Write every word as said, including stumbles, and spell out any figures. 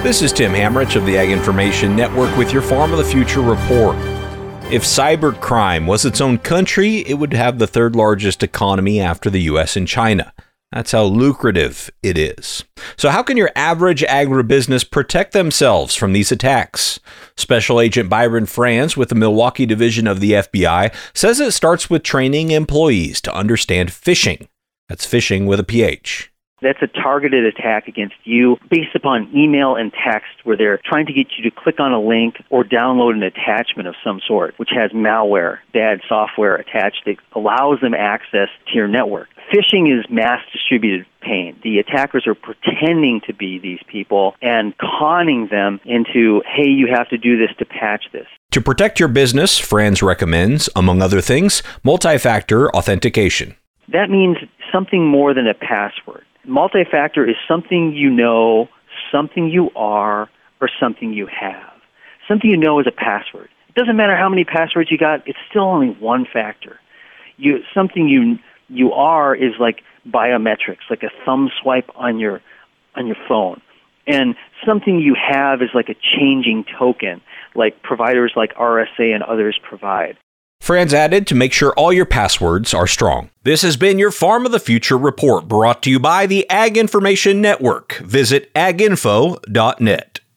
This is Tim Hamrich of the Ag Information Network with your Farm of the Future report. If cybercrime was its own country, it would have the third largest economy after the U S and China. That's how lucrative it is. So how can your average agribusiness protect themselves from these attacks? Special Agent Byron Franz with the Milwaukee division of the F B I says it starts with training employees to understand phishing. That's phishing with a P H. That's a targeted attack against you based upon email and text where they're trying to get you to click on a link or download an attachment of some sort, which has malware, bad software attached that allows them access to your network. Phishing is mass distributed pain. The attackers are pretending to be these people and conning them into, hey, you have to do this to patch this. To protect your business, Franz recommends, among other things, multi-factor authentication. That means something more than a password. Multi-factor is something you know, something you are, or something you have. Something you know is a password. It doesn't matter how many passwords you got, it's still only one factor. You something you you are is like biometrics, like a thumb swipe on your on your phone. And something you have is like a changing token, like providers like R S A and others provide. Franz added to make sure all your passwords are strong. This has been your Farm of the Future report brought to you by the Ag Information Network. Visit ag info dot net.